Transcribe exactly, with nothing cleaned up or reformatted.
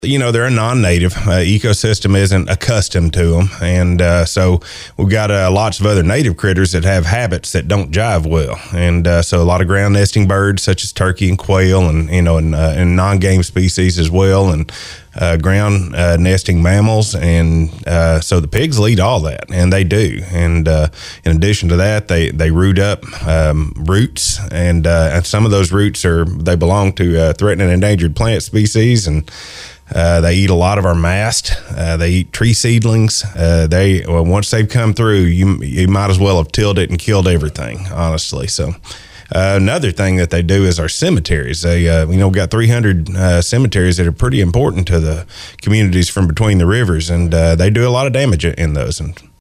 You know, they're a non-native uh, ecosystem, isn't accustomed to them, and uh, so we've got uh, lots of other native critters that have habits that don't jive well, and uh, so a lot of ground nesting birds such as turkey and quail, and you know, and, uh, and non-game species as well, and uh, ground uh, nesting mammals, and uh, so the pigs lead all that, and they do, and uh, in addition to that, they they root up um, roots, and, uh, and some of those roots are they belong to uh, threatened and endangered plant species, and Uh, they eat a lot of our mast. Uh, they eat tree seedlings. Uh, they well, once they've come through, you you might as well have tilled it and killed everything, honestly. So uh, another thing that they do is our cemeteries. They uh, you know got three hundred uh, cemeteries that are pretty important to the communities from between the rivers, and uh, they do a lot of damage in those. And